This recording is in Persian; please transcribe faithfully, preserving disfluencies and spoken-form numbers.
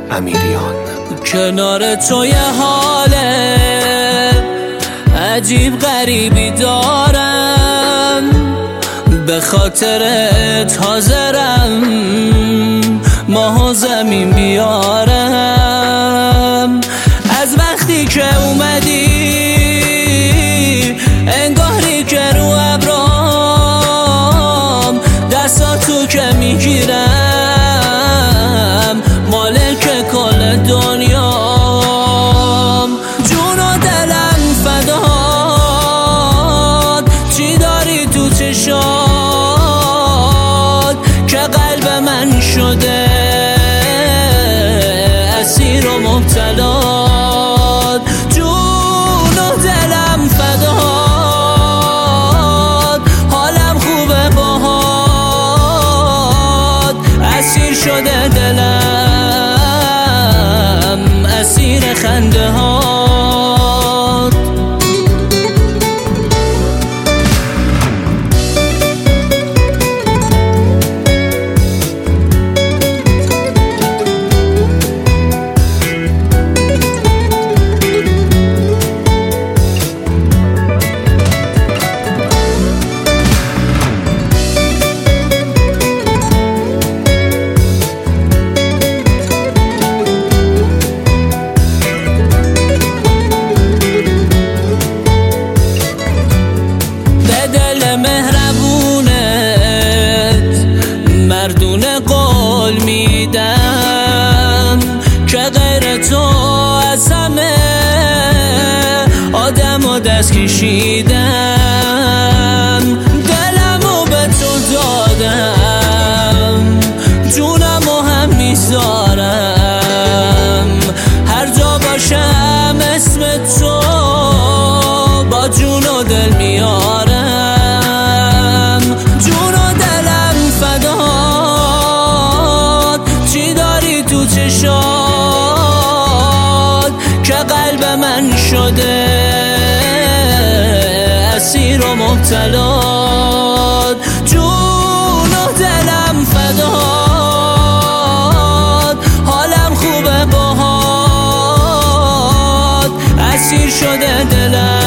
امیریان. کنار تو یه حال عجیب غریبی دارم، به خاطرت حاضرم ماه و زمین بیارم. از وقتی که اومدی انگاری که رو ابرام دستاتو که میگیرم مالک کل دنیام. جون و دلم فداد، چی داری تو چشات که قلب من شده اسیر و مبتلا. جون و دلم فداد، حالم خوبه باهات، اسیر شده دلم اسیر خنده هات. مردونه قول میدم که غیر تو از همه آدم و دست کشیدم. دلمو به تو دادم، جونمو هم میذارم، هر جا باشم اسم تو با جون و دل میارم. جون و دلم فداد، چی داری تو چشات که قلب من شده اسیر و مبتلا. جون و دلم فداد، حالم خوبه باهات، اسیر شده دلم